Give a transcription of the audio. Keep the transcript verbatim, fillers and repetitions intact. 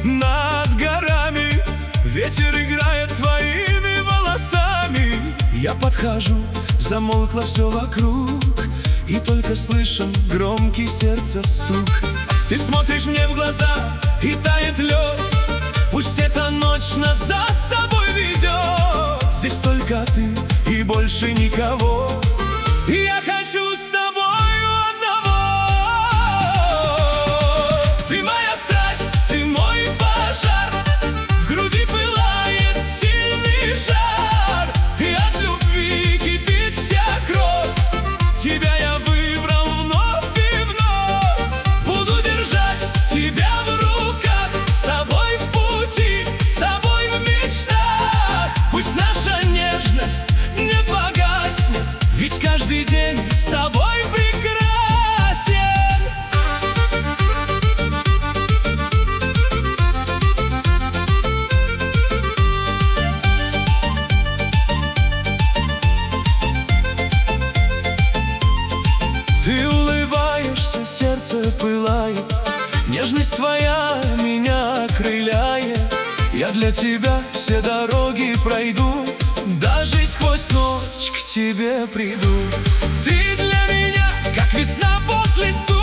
над горами. Ветер играет твоими волосами. Я подхожу, замолкло все вокруг, и только слышен громкий сердца стук. Ты смотришь мне в глаза, и тает лед. Пусть эта ночь нас за собой ведет. Здесь только ты и больше никого. И я хочу с тобою одного. Ты моя страсть, ты мой пожар. В груди пылает сильный жар, и от любви кипит вся кровь. Тебя я выбрал вновь и вновь. Буду держать тебя в руках, с тобой в пути, с тобой в мечтах. Пусть наша нежность не погаснет, ведь каждый день с тобой прекрасен. Ты улыбаешься, сердце пылает, нежность твоя меня окрыляет. Я для тебя все дороги пройду, даже сквозь ночь к тебе приду. Ты для меня, как весна после стука.